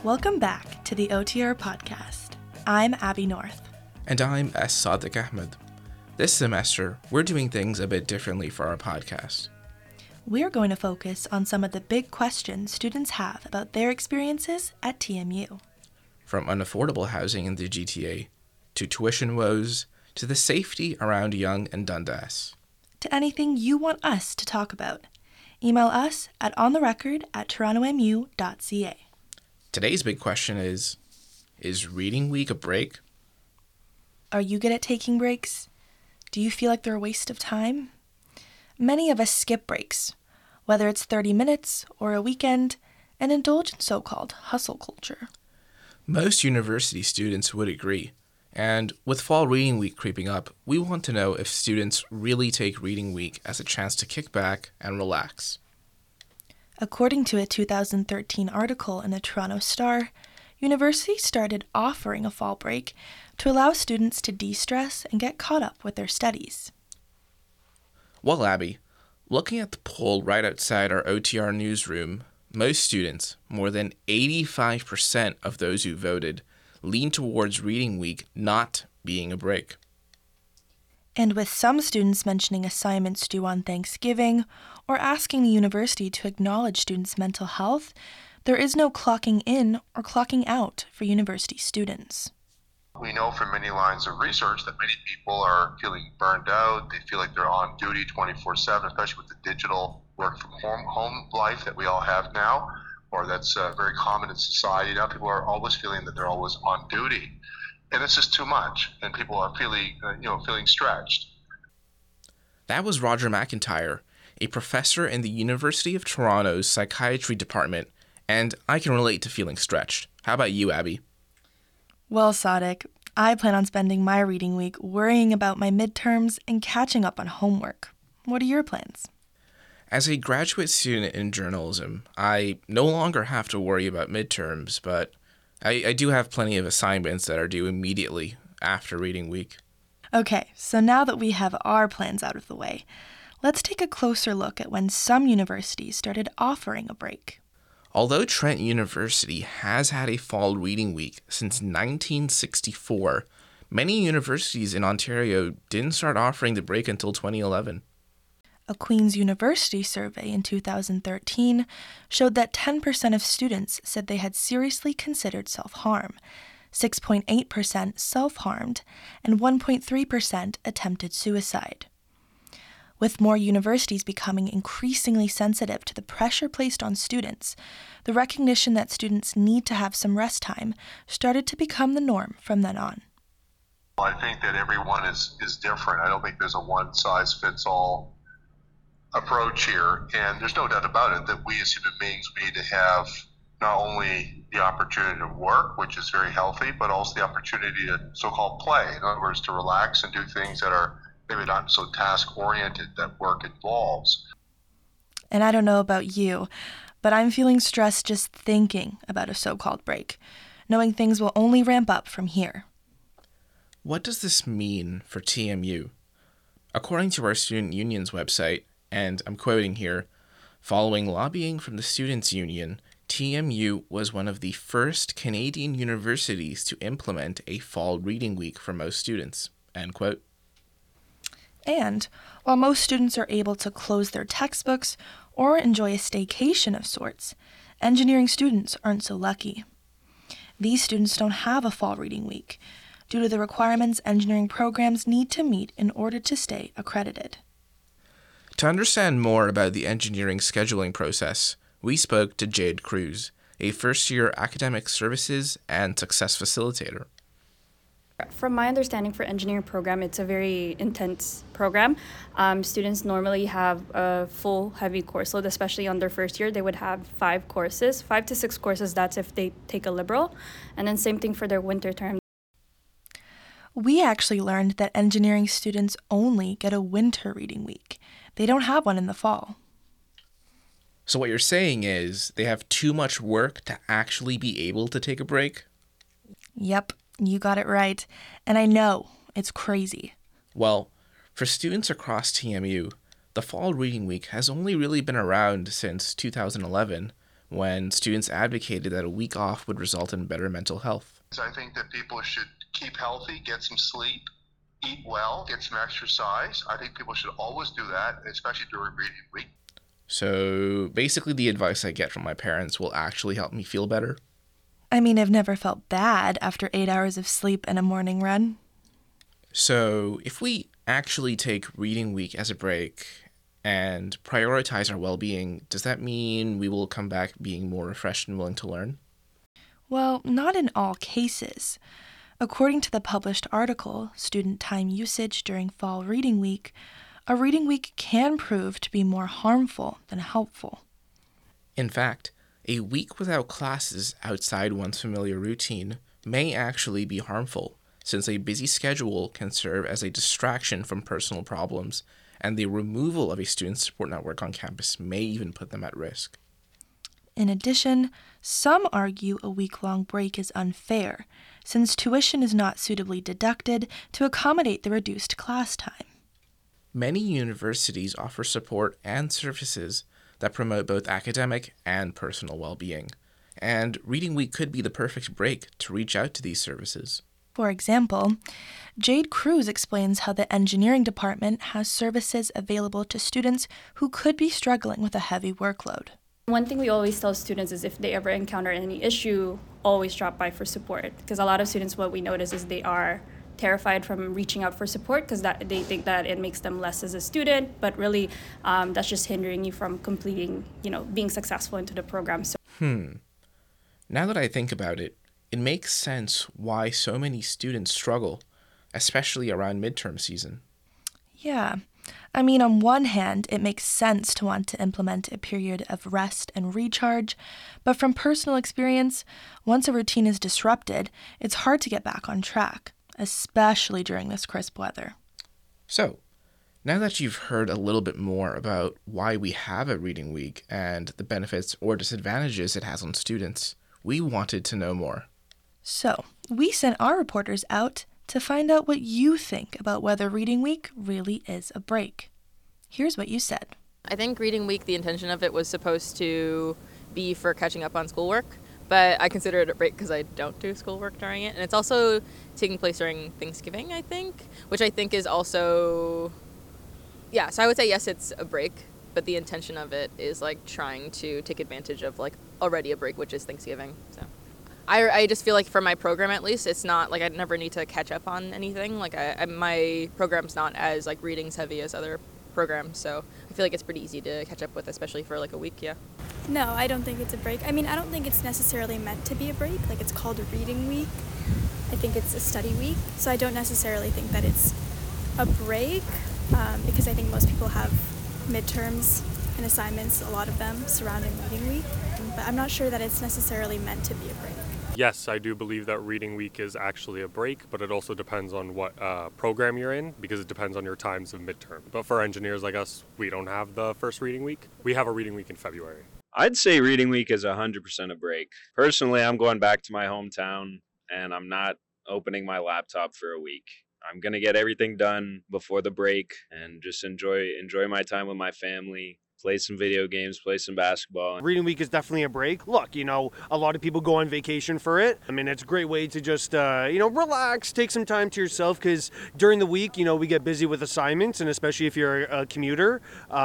Welcome back to the OTR podcast. I'm Abby North. And I'm S. Sadiq Ahmed. This semester, we're doing things a bit differently for our podcast. We're going to focus on some of the big questions students have about their experiences at TMU. From unaffordable housing in the GTA, to tuition woes, to the safety around Yonge and Dundas. To anything you want us to talk about. Email us at ontherecord@torontomu.ca. Today's big question is Reading Week a break? Are you good at taking breaks? Do you feel like they're a waste of time? Many of us skip breaks, whether it's 30 minutes or a weekend, and indulge in so-called hustle culture. Most university students would agree. And with Fall Reading Week creeping up, we want to know if students really take Reading Week as a chance to kick back and relax. According to a 2013 article in the Toronto Star, universities started offering a fall break to allow students to de-stress and get caught up with their studies. Well, Abby, looking at the poll right outside our OTR newsroom, most students, more than 85% of those who voted, lean towards Reading Week not being a break. And with some students mentioning assignments due on Thanksgiving or asking the university to acknowledge students' mental health, there is no clocking in or clocking out for university students. We know from many lines of research that many people are feeling burned out. They feel like they're on duty 24/7, especially with the digital work from home life that we all have now, or that's very common in society. Now people are always feeling that they're always on duty. And it's just too much, and people are feeling stretched. That was Roger McIntyre, a professor in the University of Toronto's psychiatry department, and I can relate to feeling stretched. How about you, Abby? Well, Sadiq, I plan on spending my reading week worrying about my midterms and catching up on homework. What are your plans? As a graduate student in journalism, I no longer have to worry about midterms, but I do have plenty of assignments that are due immediately after Reading Week. Okay, so now that we have our plans out of the way, let's take a closer look at when some universities started offering a break. Although Trent University has had a fall reading week since 1964, many universities in Ontario didn't start offering the break until 2011. A Queen's University survey in 2013 showed that 10% of students said they had seriously considered self-harm, 6.8% self-harmed, and 1.3% attempted suicide. With more universities becoming increasingly sensitive to the pressure placed on students, the recognition that students need to have some rest time started to become the norm from then on. I think that everyone is different. I don't think there's a one-size-fits-all approach here, and there's no doubt about it that we as human beings, we need to have not only the opportunity to work, which is very healthy, but also the opportunity to so-called play. In other words, to relax and do things that are maybe not so task-oriented that work involves. And I don't know about you, but I'm feeling stressed just thinking about a so-called break, knowing things will only ramp up from here. What does this mean for TMU? According to our student union's website, and I'm quoting here, following lobbying from the Students' Union, TMU was one of the first Canadian universities to implement a fall reading week for most students, end quote. And while most students are able to close their textbooks or enjoy a staycation of sorts, engineering students aren't so lucky. These students don't have a fall reading week due to the requirements engineering programs need to meet in order to stay accredited. To understand more about the engineering scheduling process, we spoke to Jade Cruz, a first-year academic services and success facilitator. From my understanding for engineering program, it's a very intense program. Students normally have a full heavy course load, especially on their first year. They would have 5 to 6 courses. That's if they take a liberal. And then same thing for their winter term. We actually learned that engineering students only get a winter reading week. They don't have one in the fall. So what you're saying is they have too much work to actually be able to take a break? Yep, you got it right. And I know, it's crazy. Well, for students across TMU, the Fall Reading Week has only really been around since 2011, when students advocated that a week off would result in better mental health. I think that people should keep healthy, get some sleep, eat well, get some exercise. I think people should always do that, especially during reading week. So basically the advice I get from my parents will actually help me feel better. I mean, I've never felt bad after 8 hours of sleep and a morning run. So if we actually take reading week as a break and prioritize our well-being, does that mean we will come back being more refreshed and willing to learn? Well, not in all cases. According to the published article, Student Time Usage During Fall Reading Week, a reading week can prove to be more harmful than helpful. In fact, a week without classes outside one's familiar routine may actually be harmful, since a busy schedule can serve as a distraction from personal problems, and the removal of a student support network on campus may even put them at risk. In addition, some argue a week-long break is unfair, since tuition is not suitably deducted to accommodate the reduced class time. Many universities offer support and services that promote both academic and personal well-being, and Reading Week could be the perfect break to reach out to these services. For example, Jade Cruz explains how the engineering department has services available to students who could be struggling with a heavy workload. One thing we always tell students is if they ever encounter any issue, always drop by for support. Because a lot of students, what we notice is they are terrified from reaching out for support because they think that it makes them less as a student, but really that's just hindering you from completing, being successful into the program. Now that I think about it, it makes sense why so many students struggle, especially around midterm season. Yeah. I mean, on one hand, it makes sense to want to implement a period of rest and recharge, but from personal experience, once a routine is disrupted, it's hard to get back on track, especially during this crisp weather. So, now that you've heard a little bit more about why we have a reading week and the benefits or disadvantages it has on students, we wanted to know more. So, we sent our reporters out to find out what you think about whether Reading Week really is a break. Here's what you said. I think Reading Week, the intention of it was supposed to be for catching up on schoolwork, but I consider it a break because I don't do schoolwork during it. And it's also taking place during Thanksgiving, I think, which I think is also, so I would say yes, it's a break, but the intention of it is like trying to take advantage of like already a break, which is Thanksgiving, so. I just feel like for my program, at least, it's not like I never need to catch up on anything. Like my program's not as like readings heavy as other programs, so I feel like it's pretty easy to catch up with, especially for like a week. Yeah. No, I don't think it's a break. I mean, I don't think it's necessarily meant to be a break. Like, it's called a reading week. I think it's a study week, so I don't necessarily think that it's a break because I think most people have midterms and assignments, a lot of them surrounding reading week, but I'm not sure that it's necessarily meant to be a break. Yes, I do believe that reading week is actually a break, but it also depends on what program you're in because it depends on your times of midterm. But for engineers like us, we don't have the first reading week. We have a reading week in February. I'd say reading week is 100% a break. Personally, I'm going back to my hometown and I'm not opening my laptop for a week. I'm going to get everything done before the break and just enjoy my time with my family. Play some video games, play some basketball. Reading week is definitely a break. Look, a lot of people go on vacation for it. I mean, it's a great way to just, relax, take some time to yourself because during the week, we get busy with assignments, and especially if you're a commuter,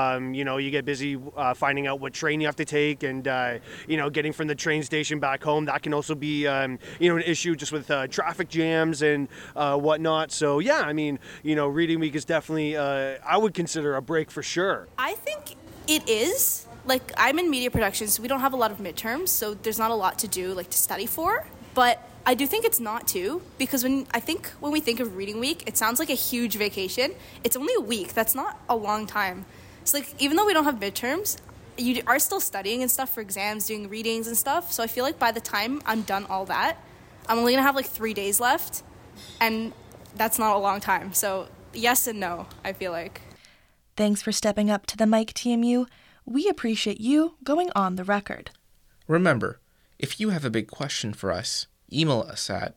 you get busy finding out what train you have to take and, getting from the train station back home. That can also be, an issue just with traffic jams and whatnot. So, yeah, I mean, reading week is definitely, I would consider a break for sure. I think it is. Like, I'm in media production, so we don't have a lot of midterms, so there's not a lot to do, to study for. But I do think it's not too, because when we think of reading week, it sounds like a huge vacation. It's only a week. That's not a long time. So, even though we don't have midterms, you are still studying and stuff for exams, doing readings and stuff. So I feel like by the time I'm done all that, I'm only going to have, 3 days left, and that's not a long time. So yes and no, I feel like. Thanks for stepping up to the mic, TMU. We appreciate you going on the record. Remember, if you have a big question for us, email us at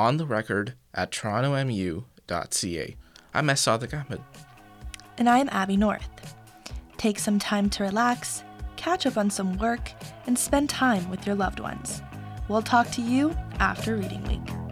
ontherecord@torontomu.ca. I'm Sadiq Ahmed. And I'm Abby North. Take some time to relax, catch up on some work, and spend time with your loved ones. We'll talk to you after Reading Week.